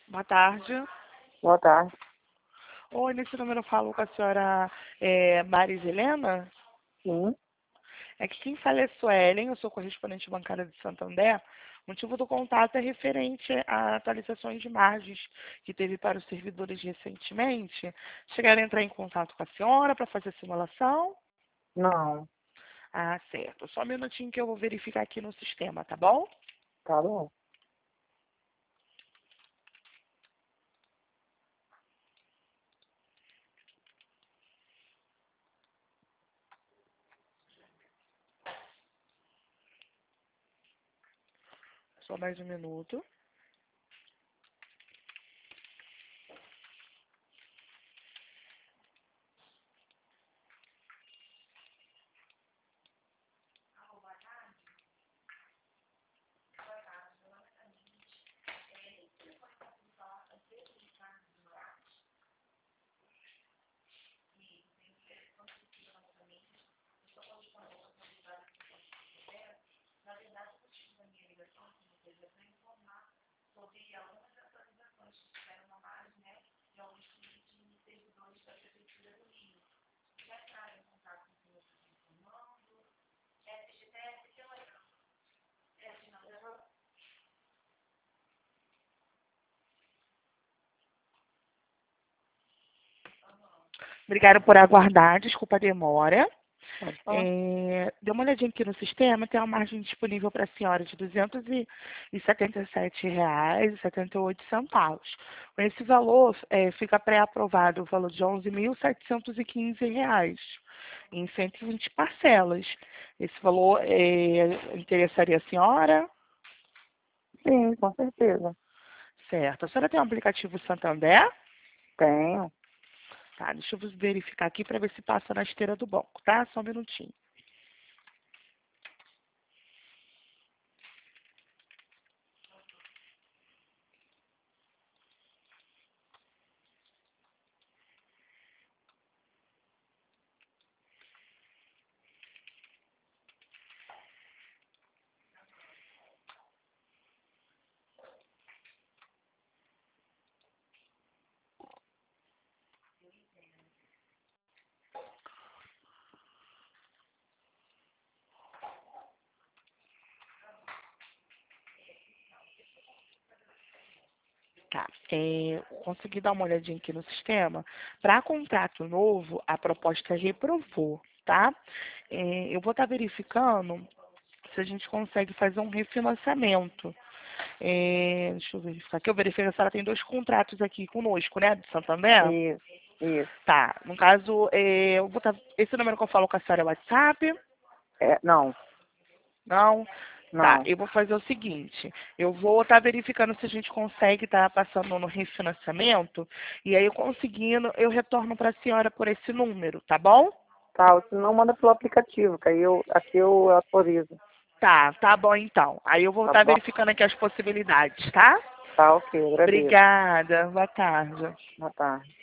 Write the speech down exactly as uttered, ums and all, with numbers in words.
Boa tarde. Boa tarde. Oi, nesse número eu falo com a senhora é, Maris Helena. Sim. É que quem fala é Suelen, eu sou correspondente bancária de Santander. O motivo do contato é referente a atualizações de margens que teve para os servidores recentemente. Chegaram a entrar em contato com a senhora para fazer a simulação? Não. Ah, certo. Só um minutinho que eu vou verificar aqui no sistema, tá bom? Tá bom. Só mais um minuto. Obrigada por aguardar, desculpa a demora. Pode falar. É, dê uma olhadinha aqui no sistema, tem uma margem disponível para a senhora de duzentos e setenta e sete reais e setenta e oito centavos. Com esse valor, é, fica pré-aprovado o valor de onze mil setecentos e quinze reais em cento e vinte parcelas. Esse valor é, interessaria a senhora? Sim, com certeza. Certo. A senhora tem um aplicativo Santander? Tenho. Tá, deixa eu verificar aqui para ver se passa na esteira do banco, tá? Só um minutinho. Tá, é, consegui dar uma olhadinha aqui no sistema. Para contrato novo, a proposta reprovou, tá? É, eu vou estar verificando se a gente consegue fazer um refinanciamento. É, deixa eu verificar aqui. Eu verifiquei que a senhora tem dois contratos aqui conosco, né? De Santander? Isso, isso. Tá, no caso, é, eu vou tá, esse número que eu falo com a senhora é WhatsApp? É, não, Não? Tá, não. eu vou fazer o seguinte, eu vou estar verificando se a gente consegue estar passando no refinanciamento, e aí eu conseguindo, eu retorno para a senhora por esse número, tá bom? Tá, se não manda pelo aplicativo, que aí eu, aqui eu autorizo. Tá, tá bom então. Aí eu vou Tá estar bom? verificando aqui as possibilidades, tá? Tá, ok, agradeço. Obrigada, boa tarde. Boa tarde.